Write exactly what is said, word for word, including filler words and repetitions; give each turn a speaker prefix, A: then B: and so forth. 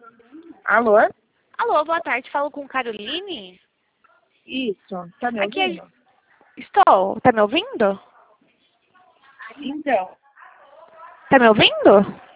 A: Alô?
B: Alô, boa tarde. Falo com Caroline?
A: Isso, tá me
B: Aqui é...
A: ouvindo?
B: Estou. Tá me ouvindo?
A: Então,
B: Tá me ouvindo?